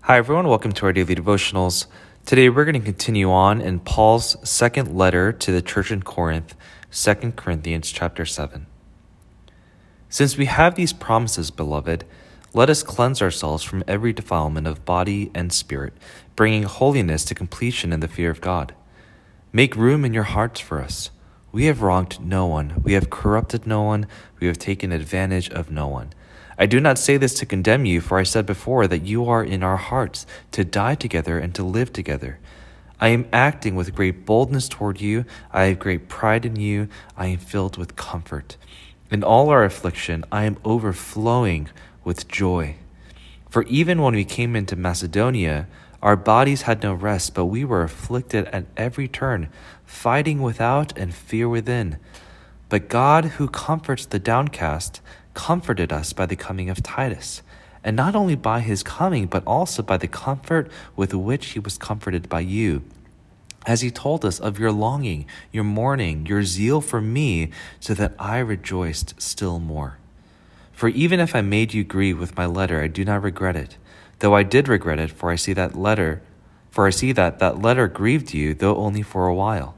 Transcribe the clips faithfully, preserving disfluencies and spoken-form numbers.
Hi everyone, welcome to our daily devotionals. Today we're going to continue on in Paul's second letter to the church in Corinth, Second Corinthians chapter seven. Since we have these promises, beloved, let us cleanse ourselves from every defilement of body and spirit, bringing holiness to completion in the fear of God. Make room in your hearts for us. We have wronged no one, we have corrupted no one, we have taken advantage of no one. I do not say this to condemn you, for I said before that you are in our hearts, to die together and to live together. I am acting with great boldness toward you. I have great pride in you. I am filled with comfort. In all our affliction, I am overflowing with joy. For even when we came into Macedonia, our bodies had no rest, but we were afflicted at every turn, fighting without and fear within. But God, who comforts the downcast, comforted us by the coming of Titus, and not only by his coming, but also by the comfort with which he was comforted by you, as he told us of your longing, your mourning, your zeal for me, so that I rejoiced still more. For even if I made you grieve with my letter, I do not regret it, though I did regret it, for I see that letter, for I see that that letter grieved you, though only for a while.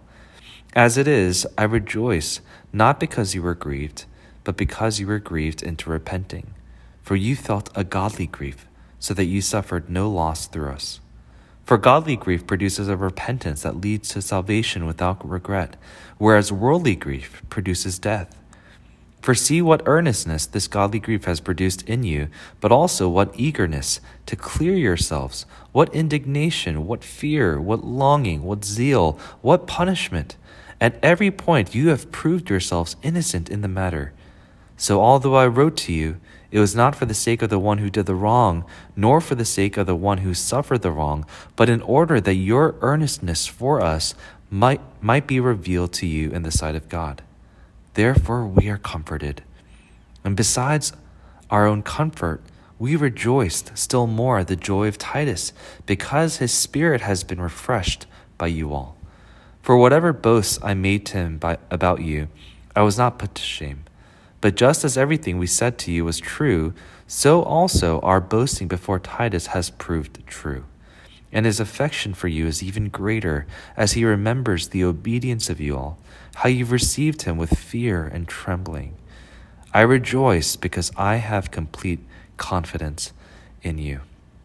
As it is, I rejoice, not because you were grieved, but because you were grieved into repenting. For you felt a godly grief, so that you suffered no loss through us. For godly grief produces a repentance that leads to salvation without regret, whereas worldly grief produces death. For see what earnestness this godly grief has produced in you, but also what eagerness to clear yourselves, what indignation, what fear, what longing, what zeal, what punishment. At every point you have proved yourselves innocent in the matter. So although I wrote to you, it was not for the sake of the one who did the wrong, nor for the sake of the one who suffered the wrong, but in order that your earnestness for us might, might be revealed to you in the sight of God. Therefore we are comforted. And besides our own comfort, we rejoiced still more at the joy of Titus, because his spirit has been refreshed by you all. For whatever boasts I made to him by, about you, I was not put to shame. But just as everything we said to you was true, so also our boasting before Titus has proved true. And his affection for you is even greater, as he remembers the obedience of you all, how you've received him with fear and trembling. I rejoice because I have complete confidence in you.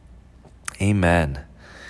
Amen.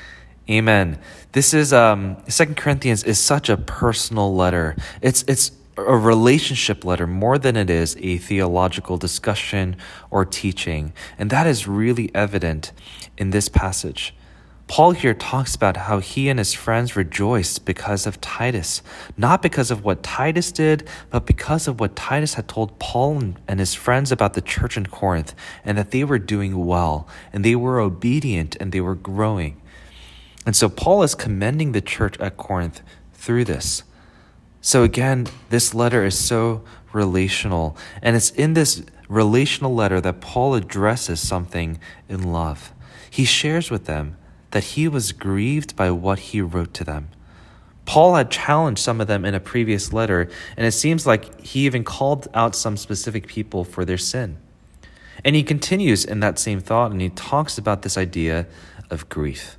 Amen. This is um, Second Corinthians is such a personal letter. It's it's a relationship letter more than it is a theological discussion or teaching, and that is really evident in this passage. Paul here talks about how he and his friends rejoiced because of Titus, not because of what Titus did, but because of what Titus had told Paul and his friends about the church in Corinth, and that they were doing well, and they were obedient, and they were growing. And so Paul is commending the church at Corinth through this. So again, this letter is so relational, and it's in this relational letter that Paul addresses something in love. He shares with them that he was grieved by what he wrote to them. Paul had challenged some of them in a previous letter, and it seems like he even called out some specific people for their sin. And he continues in that same thought, and he talks about this idea of grief.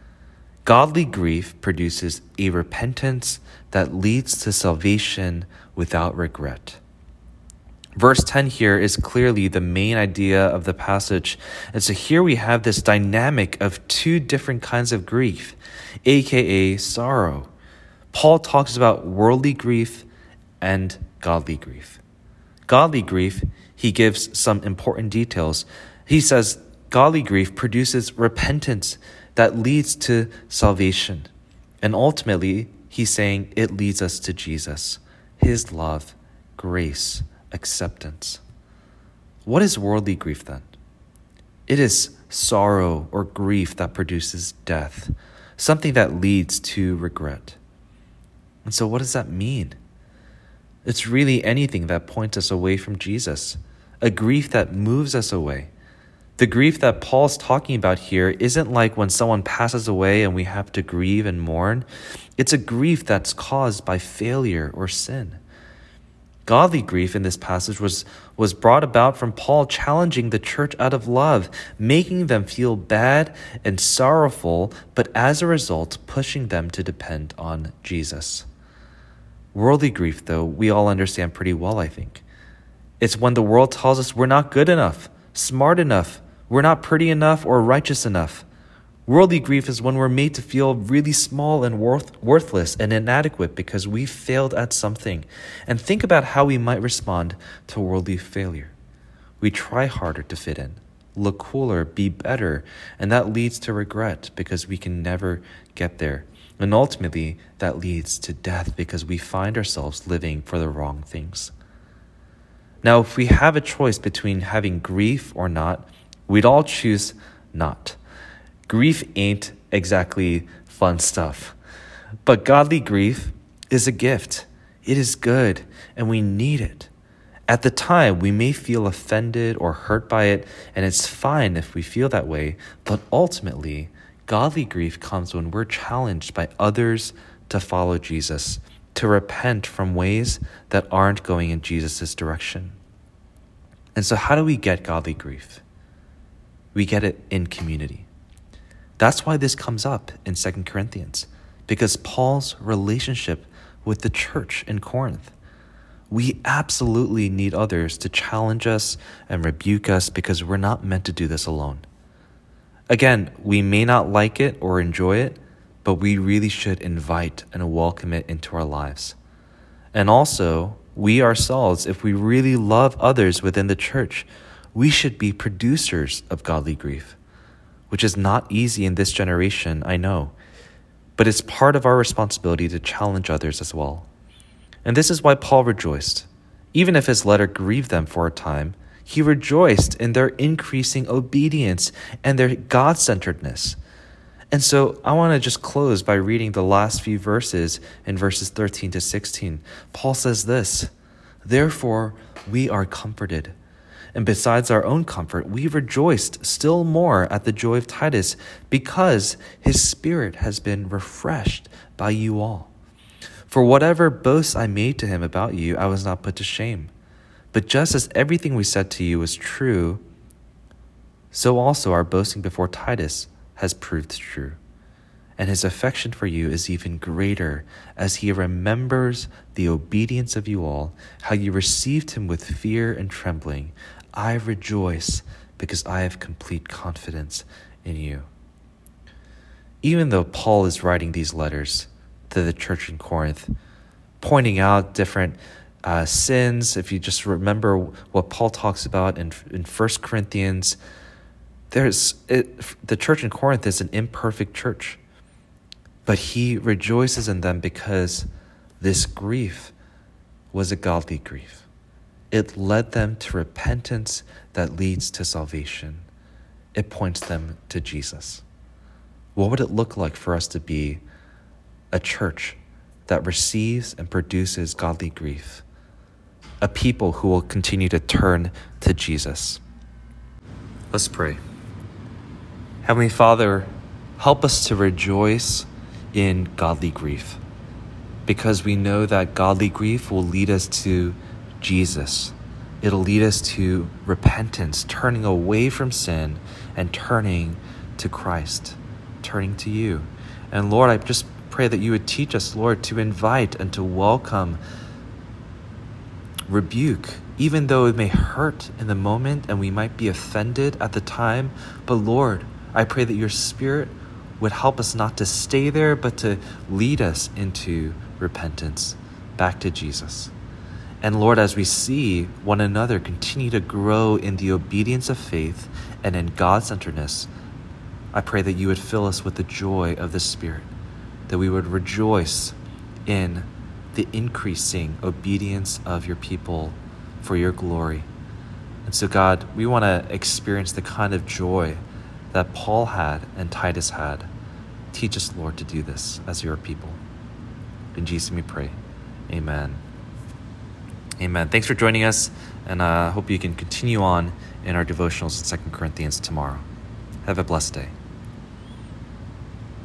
Godly grief produces a repentance that leads to salvation without regret. Verse ten here is clearly the main idea of the passage. And so here we have this dynamic of two different kinds of grief, aka sorrow. Paul talks about worldly grief and godly grief. Godly grief, he gives some important details. He says godly grief produces repentance that leads to salvation. And ultimately, he's saying it leads us to Jesus, his love, grace, acceptance. What is worldly grief then? It is sorrow or grief that produces death, something that leads to regret. And so what does that mean? It's really anything that points us away from Jesus, a grief that moves us away. The grief that Paul's talking about here isn't like when someone passes away and we have to grieve and mourn. It's a grief that's caused by failure or sin. Godly grief in this passage was, was brought about from Paul challenging the church out of love, making them feel bad and sorrowful, but as a result, pushing them to depend on Jesus. Worldly grief, though, we all understand pretty well, I think. It's when the world tells us we're not good enough, smart enough, we're not pretty enough, or righteous enough. Worldly grief is when we're made to feel really small and worth, worthless and inadequate because we failed at something. And think about how we might respond to worldly failure. We try harder to fit in, look cooler, be better, and that leads to regret because we can never get there. And ultimately, that leads to death because we find ourselves living for the wrong things. Now, if we have a choice between having grief or not, we'd all choose not. Grief ain't exactly fun stuff, but godly grief is a gift. It is good, and we need it. At the time, we may feel offended or hurt by it, and it's fine if we feel that way, but ultimately, godly grief comes when we're challenged by others to follow Jesus, to repent from ways that aren't going in Jesus' direction. And so how do we get godly grief? We get it in community. That's why this comes up in Second Corinthians, because Paul's relationship with the church in Corinth. We absolutely need others to challenge us and rebuke us because we're not meant to do this alone. Again, we may not like it or enjoy it, but we really should invite and welcome it into our lives. And also, we ourselves, if we really love others within the church, we should be producers of godly grief, which is not easy in this generation, I know, but it's part of our responsibility to challenge others as well. And this is why Paul rejoiced. Even if his letter grieved them for a time, he rejoiced in their increasing obedience and their God-centeredness. And so I want to just close by reading the last few verses in verses thirteen to sixteen. Paul says this, "Therefore we are comforted. And besides our own comfort, we rejoiced still more at the joy of Titus because his spirit has been refreshed by you all. For whatever boasts I made to him about you, I was not put to shame. But just as everything we said to you was true, so also our boasting before Titus has proved true. And his affection for you is even greater as he remembers the obedience of you all, how you received him with fear and trembling. I rejoice because I have complete confidence in you." Even though Paul is writing these letters to the church in Corinth, pointing out different uh, sins, if you just remember what Paul talks about in, in First Corinthians, there's it, the church in Corinth is an imperfect church, but he rejoices in them because this grief was a godly grief. It led them to repentance that leads to salvation. It points them to Jesus. What would it look like for us to be a church that receives and produces godly grief? A people who will continue to turn to Jesus. Let's pray. Heavenly Father, help us to rejoice in godly grief, because we know that godly grief will lead us to Jesus. It'll lead us to repentance, turning away from sin and turning to Christ, turning to you. And Lord, I just pray that you would teach us, Lord, to invite and to welcome rebuke, even though it may hurt in the moment and we might be offended at the time. But Lord, I pray that your Spirit would help us not to stay there, but to lead us into repentance, back to Jesus. And Lord, as we see one another continue to grow in the obedience of faith and in God-centeredness, I pray that you would fill us with the joy of the Spirit, that we would rejoice in the increasing obedience of your people for your glory. And so, God, we want to experience the kind of joy that Paul had and Titus had. Teach us, Lord, to do this as your people. In Jesus' name we pray. Amen. Amen. Thanks for joining us, and I uh, hope you can continue on in our devotionals in Second Corinthians tomorrow. Have a blessed day.